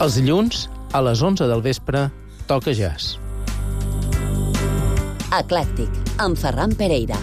Els dilluns, a les 11 del vespre, toca jazz. Eclèctic, amb Ferran Pereira.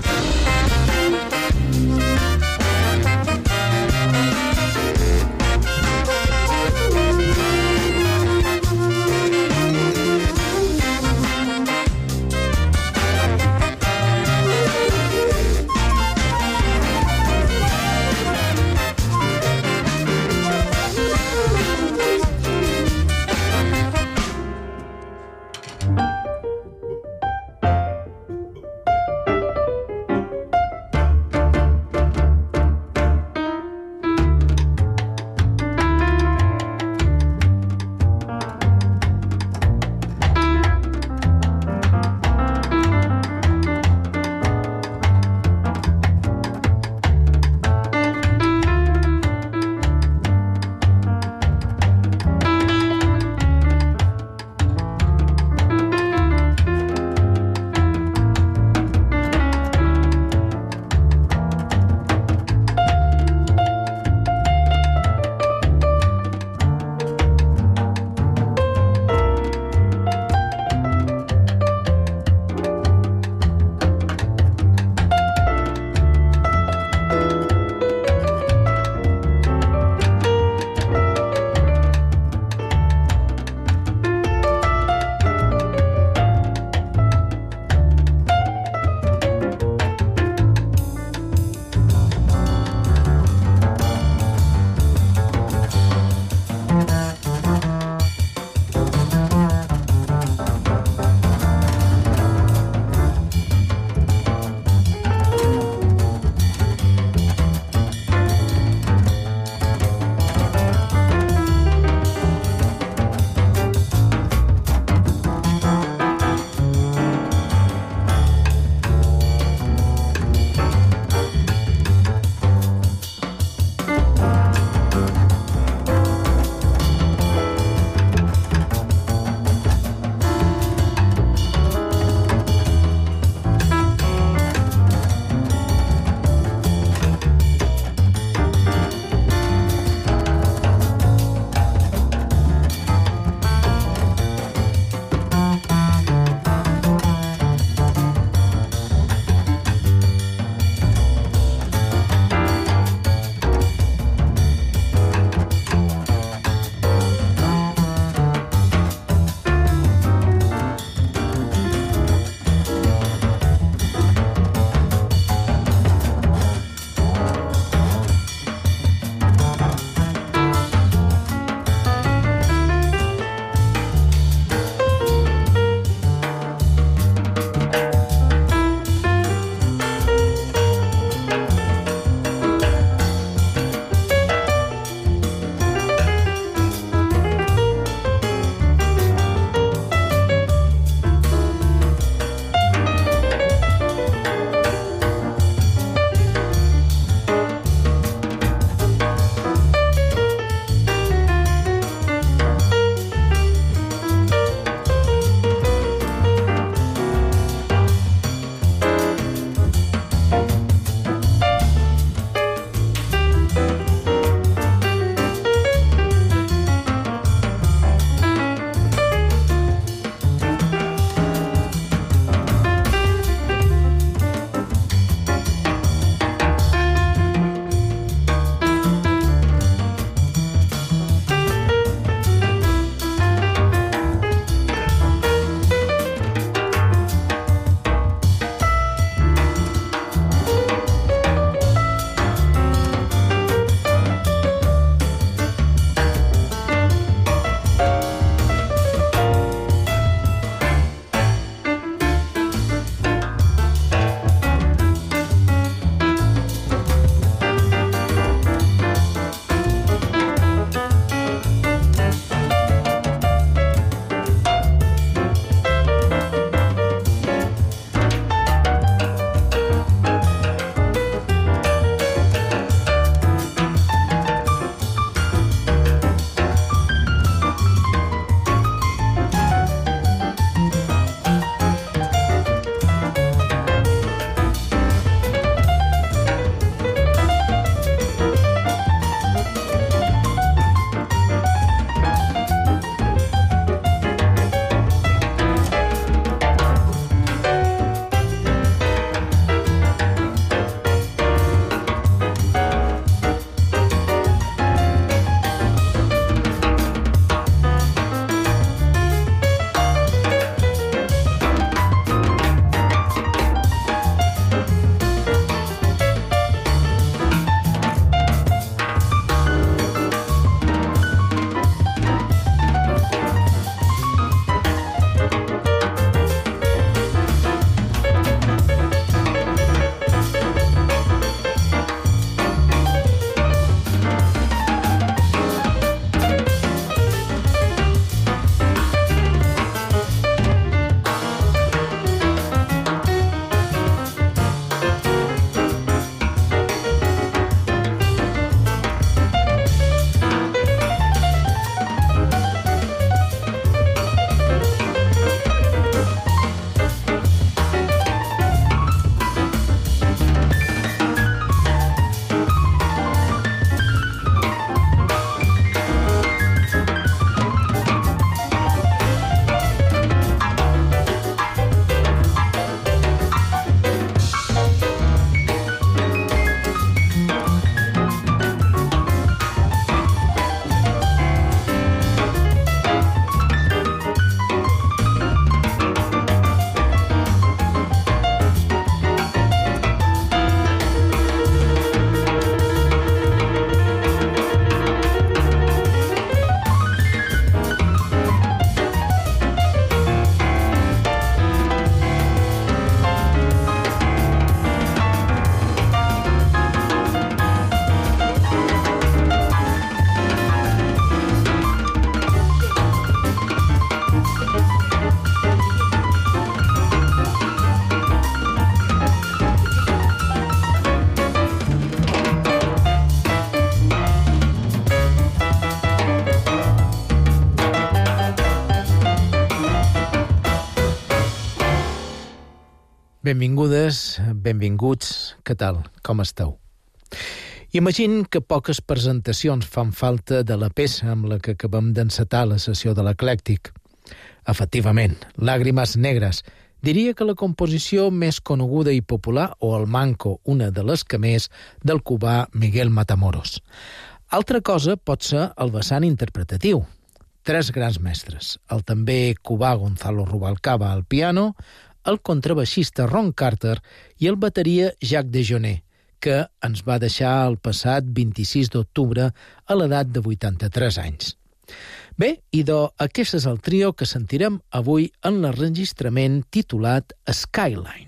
Benvingudes, benvinguts, què tal, com esteu? Imagino que poques presentacions fan falta de la peça amb la que acabem d'encetar la sessió de l'Eclèctic. Efectivament, Làgrimes negres, diria que la composició més coneguda i popular, o el manco, una de les que més, del cubà Miguel Matamoros. Altra cosa pot ser el vessant interpretatiu. Tres grans mestres, el també cubà Gonzalo Rubalcaba al piano, el contrabaixista Ron Carter i el bateria Jacques Dejournette, que ens va deixar el passat 26 d'octubre a l'edat de 83 anys. Bé, aquest és el trio que sentirem avui en l'enregistrament titulat Skyline.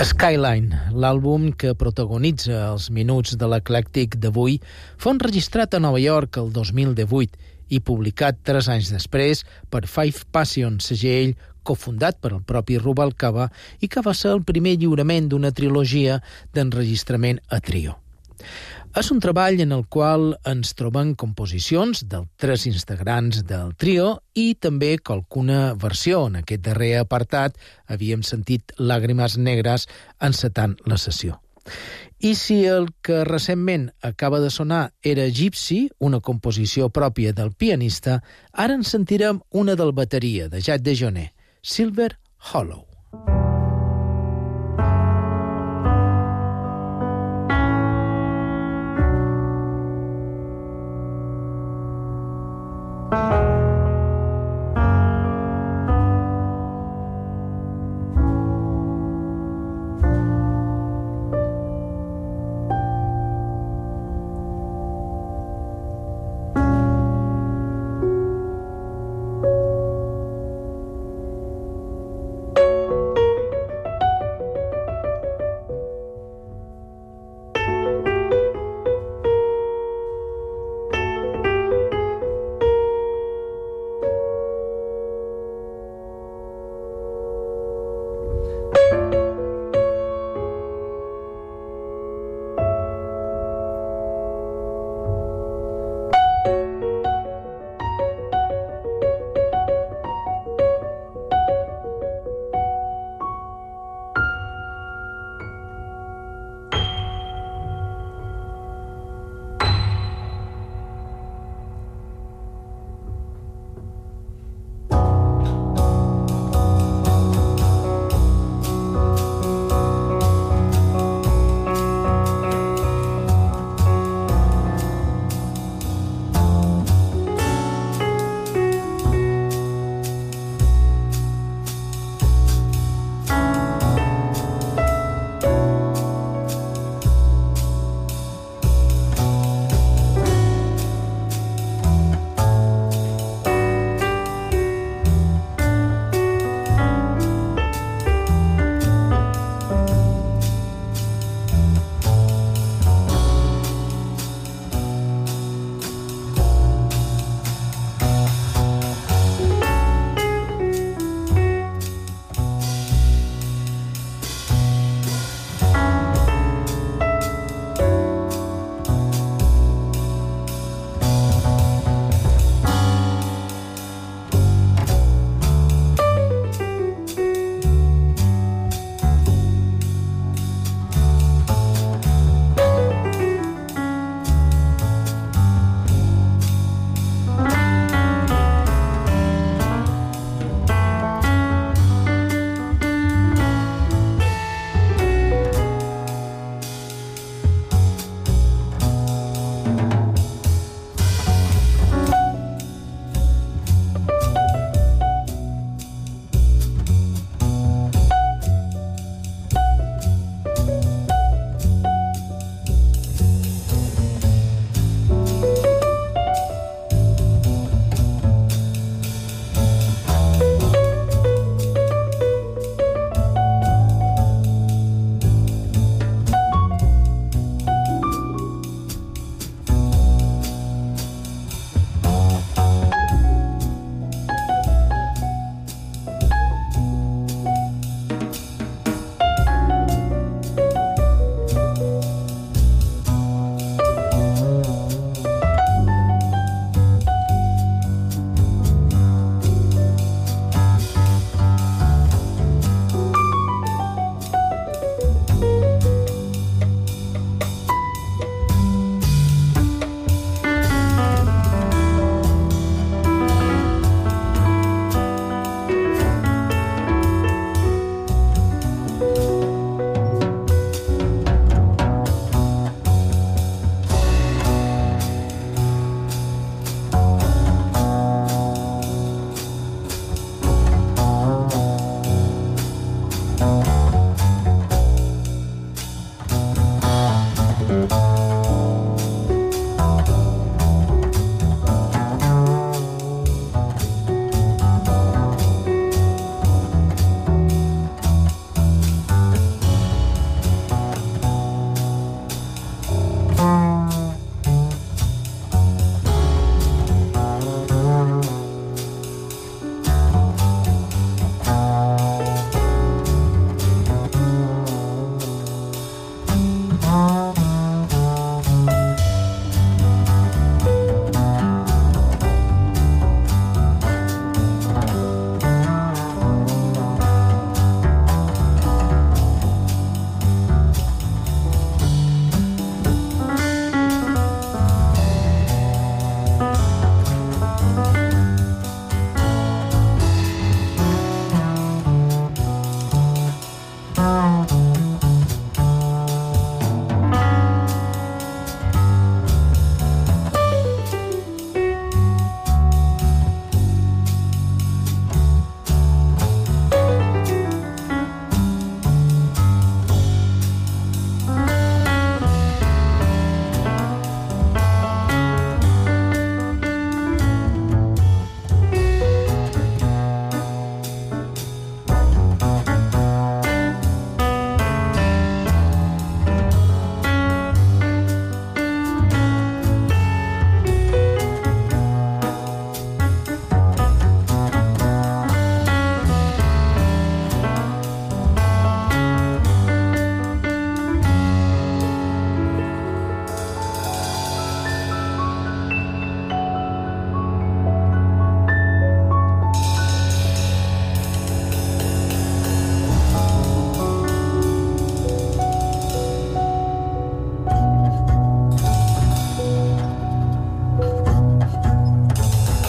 Skyline, l'àlbum que protagonitza els minuts de l'Eclèctic d'avui, fou enregistrat a Nova York el 2018 i publicat 3 anys després per Five Passion, segell cofundat per el propi Rubalcaba i que va ser el primer lliurament d'una trilogia d'enregistrament a trio. És un treball en el qual ens trobem composicions dels 3 integrants del trio i també qualcuna versió. En aquest darrer apartat havíem sentit Làgrimes negres encetant la sessió. I si el que recentment acaba de sonar era Gypsy, una composició pròpia del pianista, ara en sentirem una del bateria de Jack DeJohnette, Silver Hollow.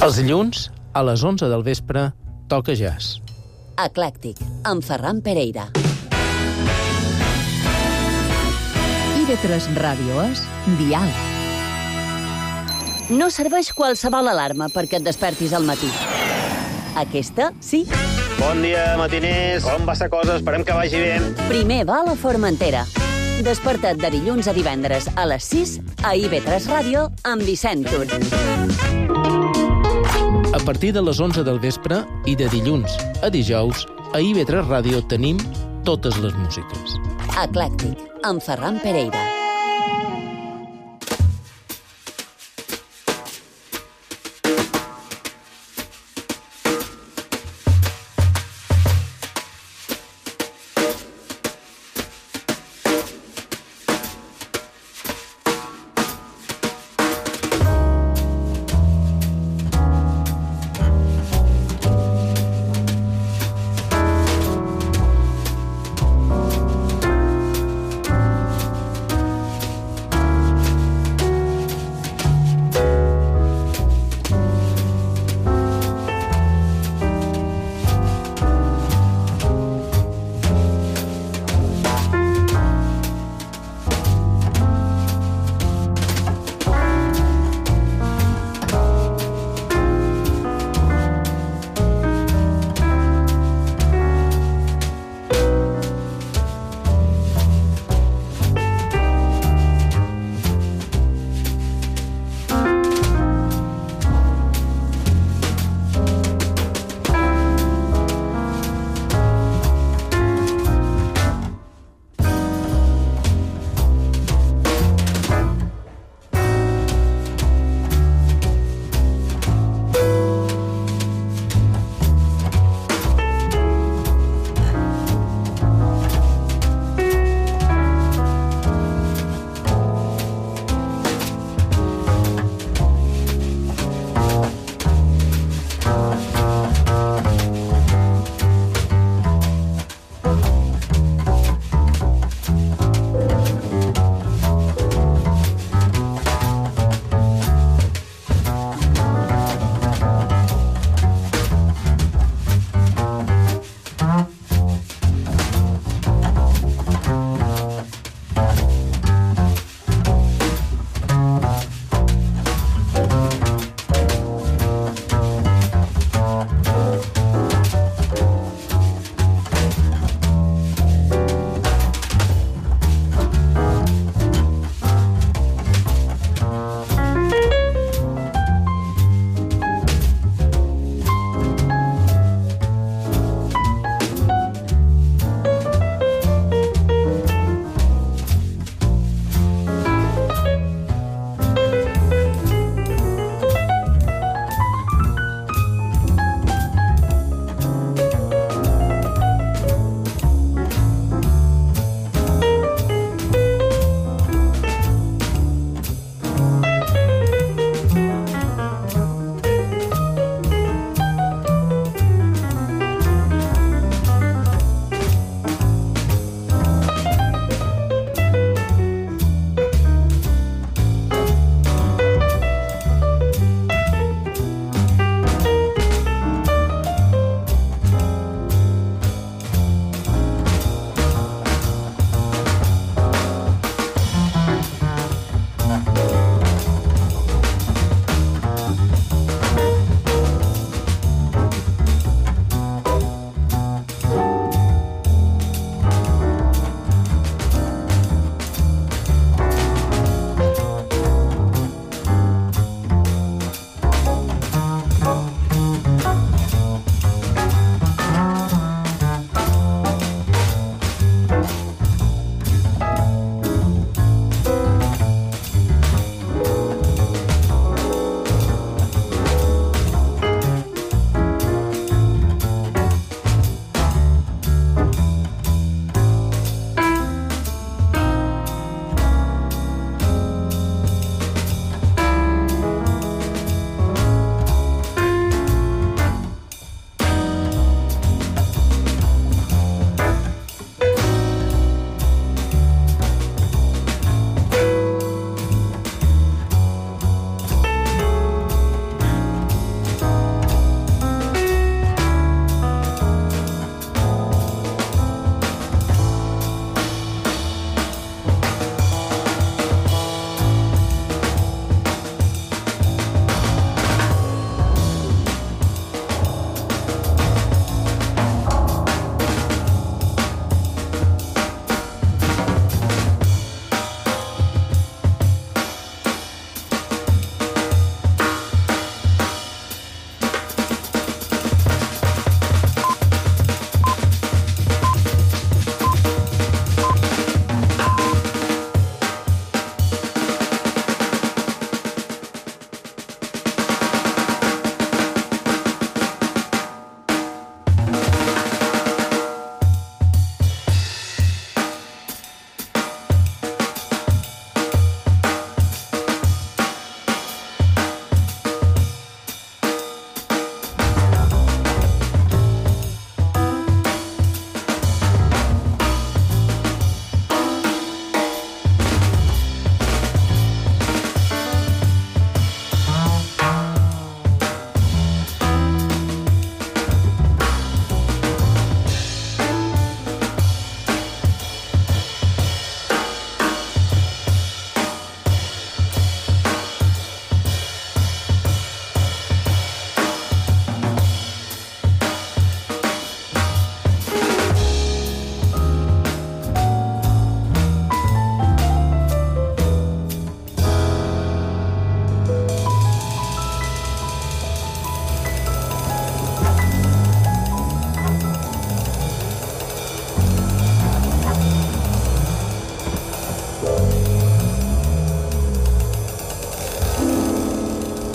Els dilluns, a les 11 del vespre, toca jazz. Eclèctic, amb Ferran Pereira. IB3 Ràdio és Dial. No serveix qualsevol alarma perquè et despertis al matí. Aquesta, sí. Bon dia, matiners. Com va la cosa? Esperem que vagi bé. Primer va a la Formentera. Desperta't de dilluns a divendres a les 6 a IB3 Ràdio amb Vicent Tur. A partir de les 11 del vespre i de dilluns a dijous, a IB3 Ràdio tenim totes les músiques. Eclèctic, amb Ferran Pereira.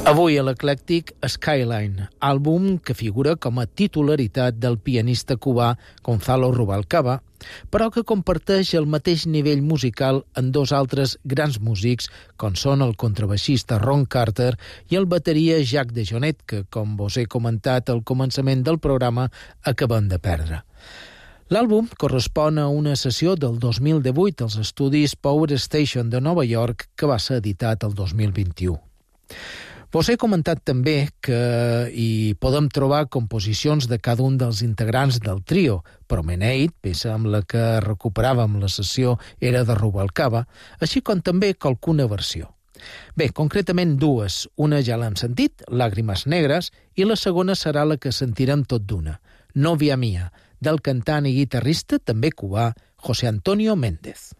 Avui a l'Eclèctic Skyline, àlbum que figura com a titularitat del pianista cubà Gonzalo Rubalcaba, però que comparteix el mateix nivell musical en dos altres grans músics, com són el contrabaixista Ron Carter i el bateria Jacques DeJohnette, que, com vos he comentat al començament del programa, acabem de perdre. L'àlbum correspon a una sessió del 2018 als estudis Power Station de Nova York, que va ser editat el 2021. Vos he comentat també que hi podem trobar composicions de cada un dels integrants del trio. Promenade, peça amb la que recuperàvem la sessió, era de Rubalcaba, així com també qualcuna versió. Bé, concretament dues. Una ja l'hem sentit, Làgrimes negres, i la segona serà la que sentirem tot d'una, Novia mía, del cantant i guitarrista, també cubà, José Antonio Méndez.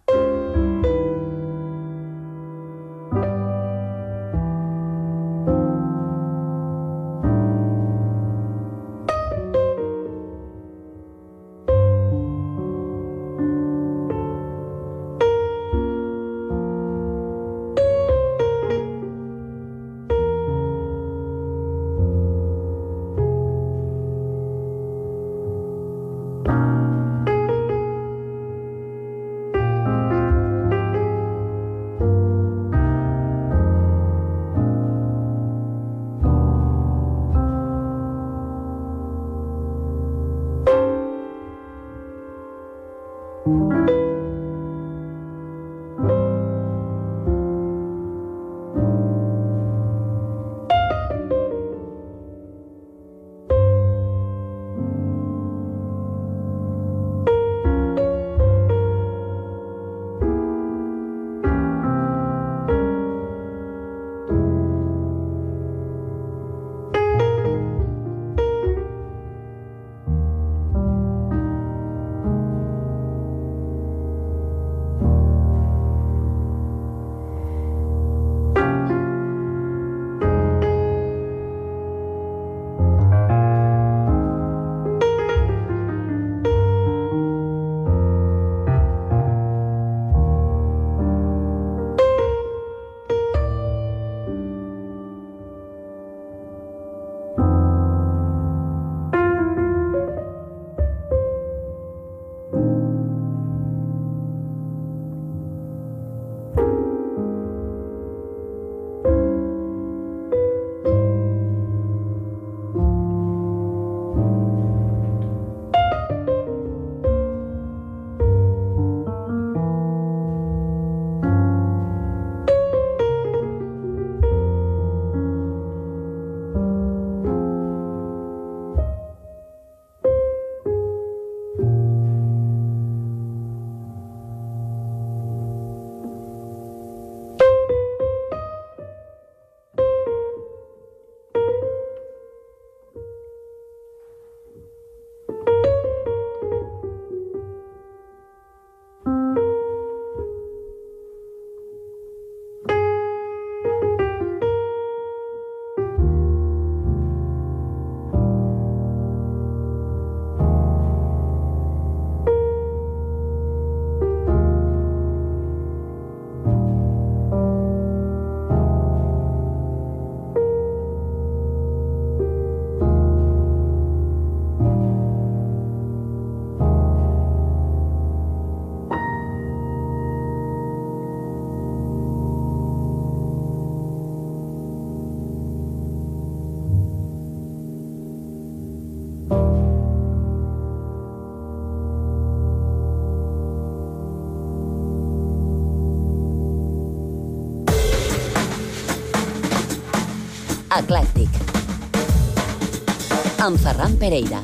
Eclèctic, amb Ferran Pereira.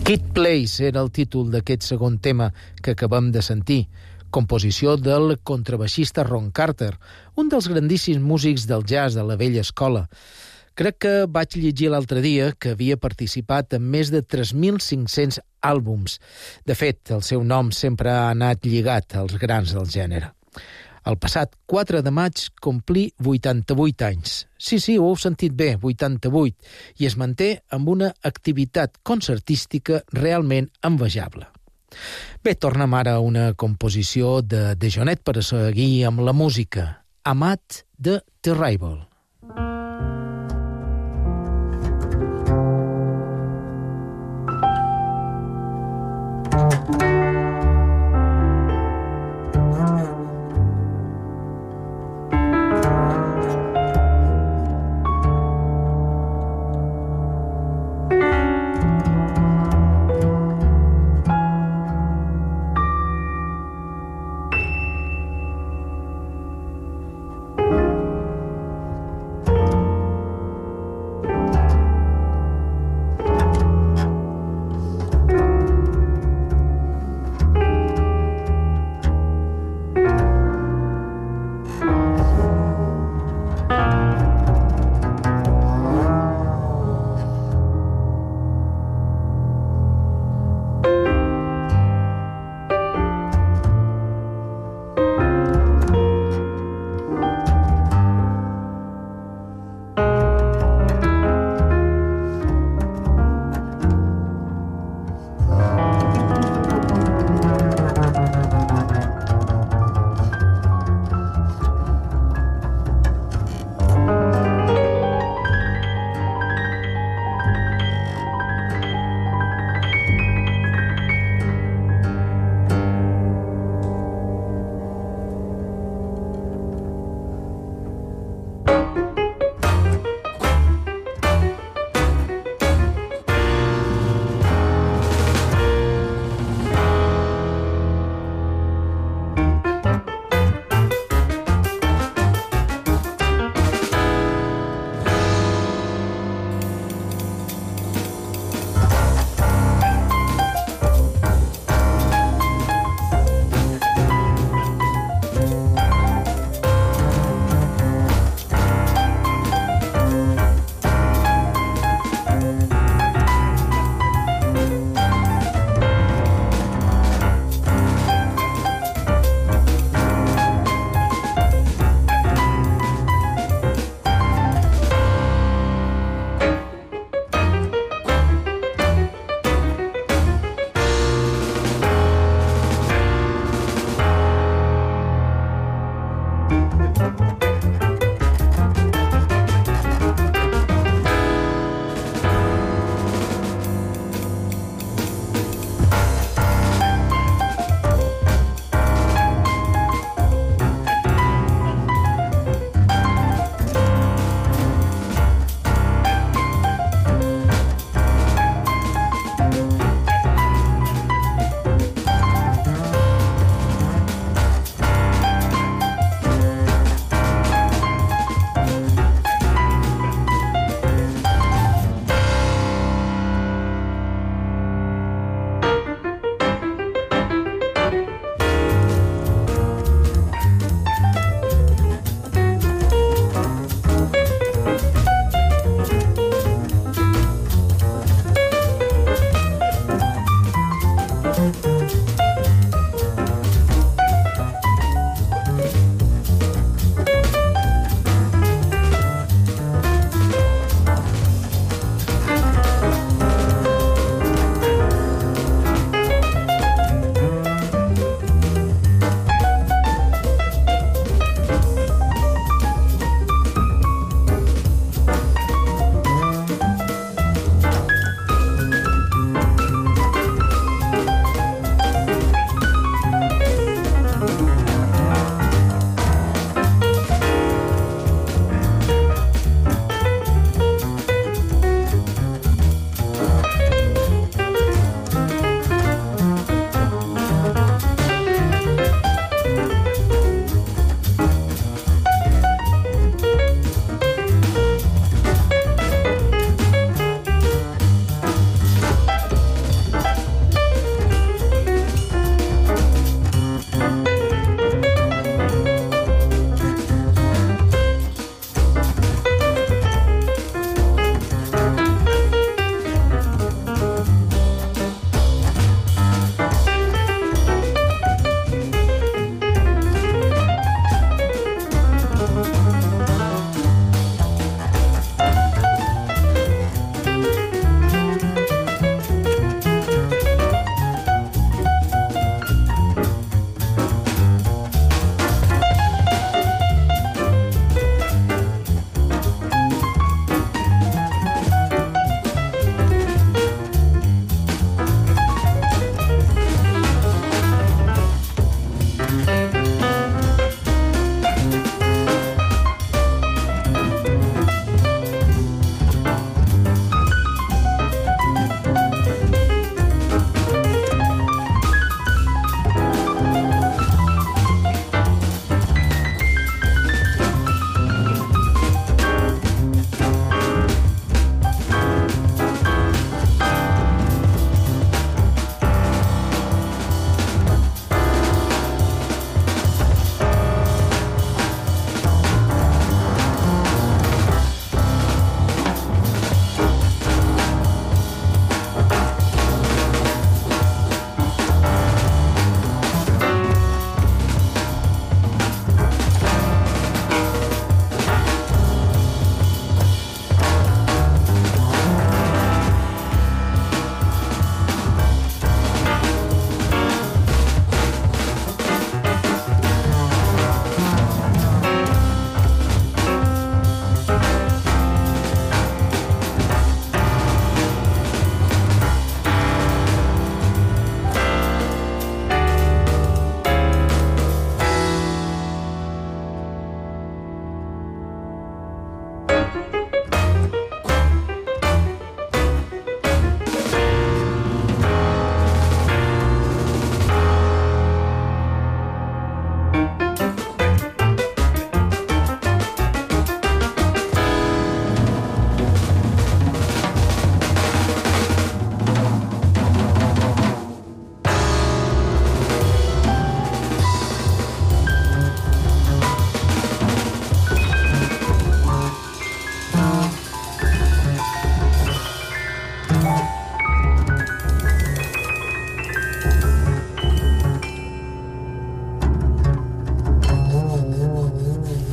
Kid Place era el títol d'aquest segon tema que acabem de sentir, composició del contrabaixista Ron Carter, un dels grandíssims músics del jazz de la vella escola. Crec que vaig llegir l'altre dia que havia participat en més de 3.500 àlbums. De fet, el seu nom sempre ha anat lligat als grans del gènere. El passat 4 de maig complí 88 anys. Sí, ho heu sentit bé, 88, i es manté amb una activitat concertística realment envejable. Bé, tornem ara a una composició de Dejonet per a seguir amb la música. Amat de The Rival.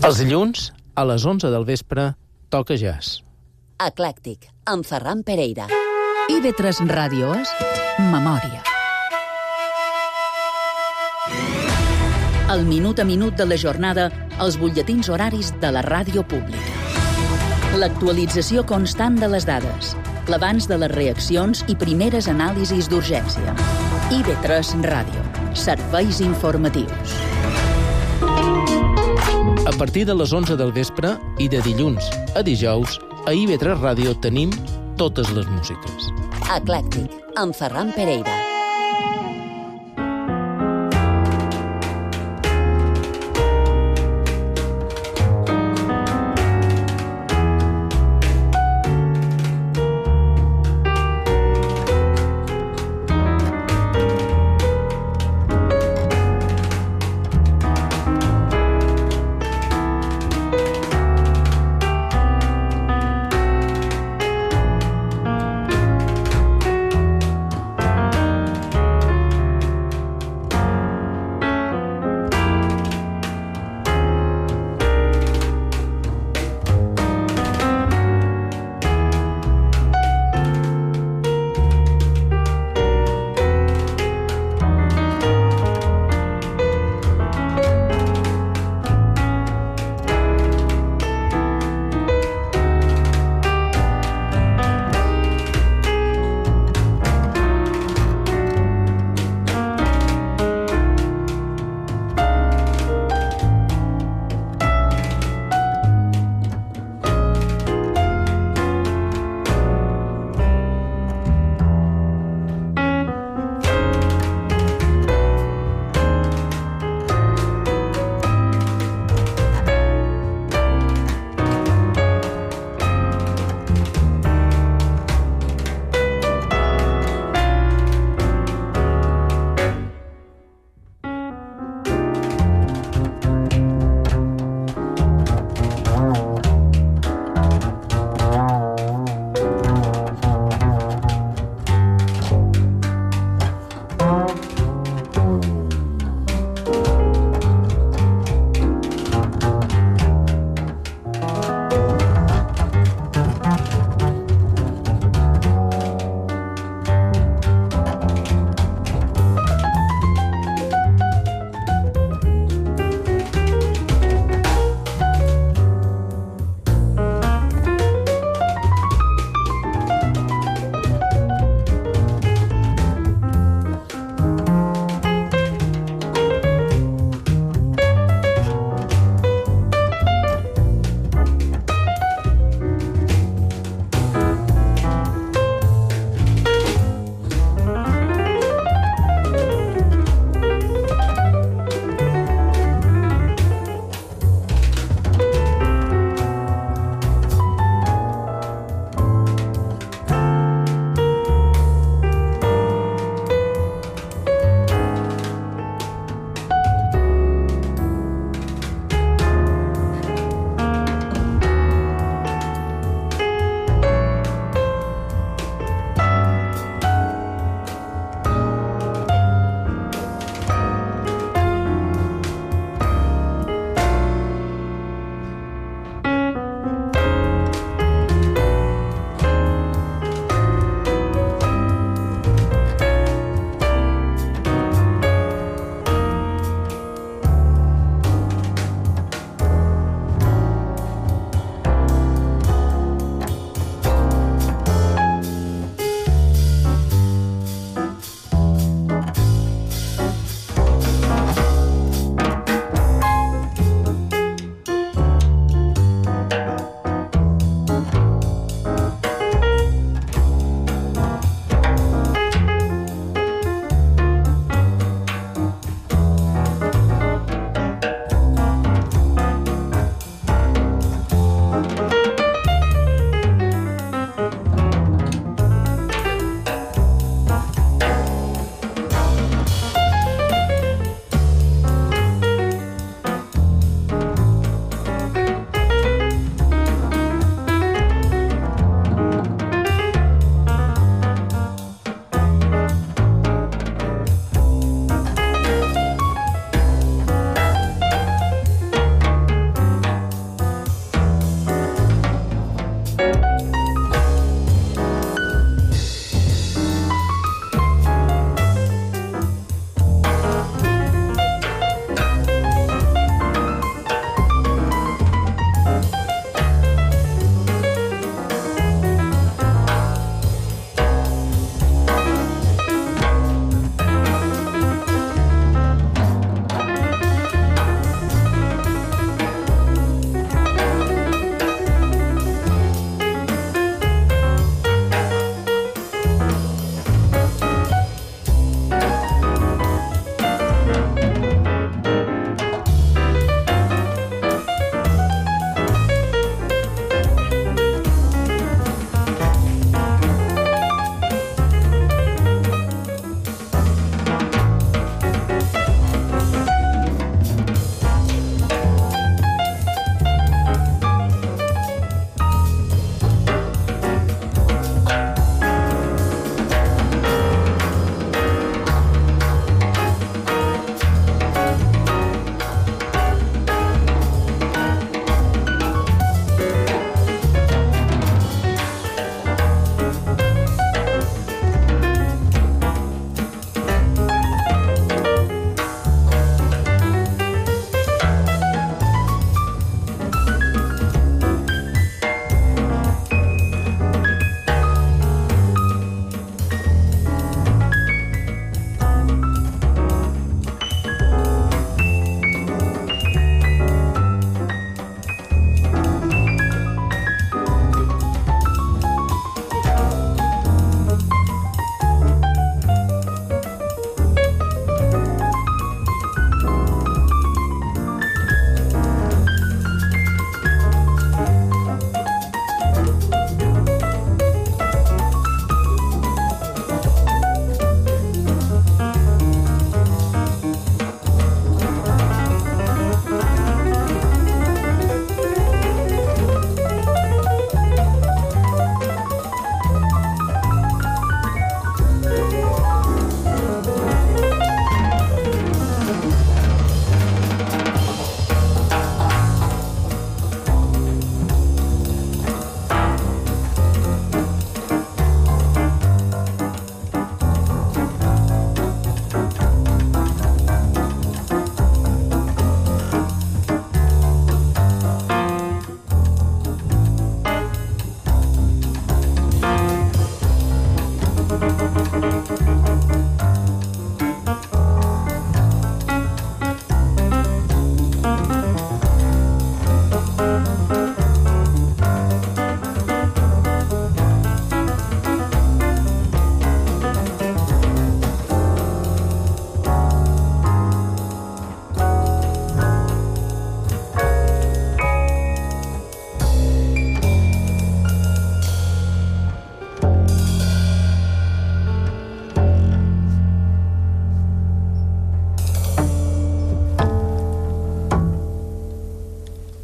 Els dilluns, a les 11 del vespre, toca jazz. Eclèctic, amb Ferran Pereira. IB3 Ràdio és Memòria. El minut a minut de la jornada, els butlletins horaris de la ràdio pública. L'actualització constant de les dades, l'abans de les reaccions i primeres anàlisis d'urgència. IB3 Ràdio. Serveis informatius. A partir de les 11 del vespre i de dilluns a dijous, a IB3 Ràdio tenim totes les músiques. Eclèctic, amb Ferran Pereira.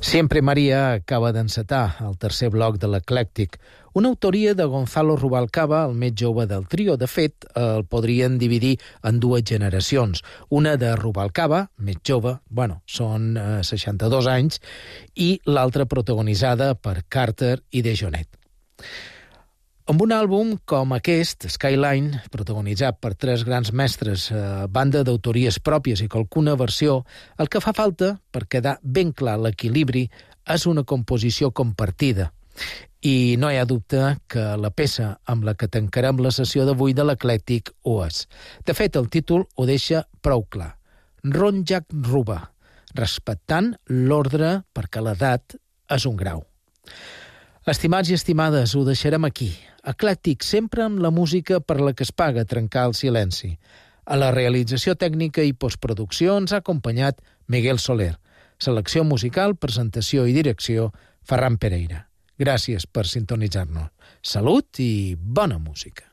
Siempre Maria acaba d'encetar el tercer bloc de l'Eclèctic, una autoria de Gonzalo Rubalcaba, el més jove del trio. De fet, el podrien dividir en dues generacions. Una de Rubalcaba, més jove, són 62 anys, i l'altra protagonitzada per Carter i DeJohnette. Amb un àlbum com aquest, Skyline, protagonitzat per tres grans mestres, banda d'autories pròpies i qualcuna versió, el que fa falta, per quedar ben clar l'equilibri, és una composició compartida. I no hi ha dubte que la peça amb la que tancarem la sessió d'avui de l'Eclèctic ho és. De fet, el títol ho deixa prou clar. Ron Jack Ruba, respectant l'ordre perquè l'edat és un grau. Estimats i estimades, ho deixarem aquí. Eclèctic, sempre amb la música per la que es paga trencar el silenci. A la realització tècnica i postproducció ens ha acompanyat Miguel Soler. Selecció musical, presentació i direcció, Ferran Pereira. Gràcies per sintonitzar-nos. Salut i bona música.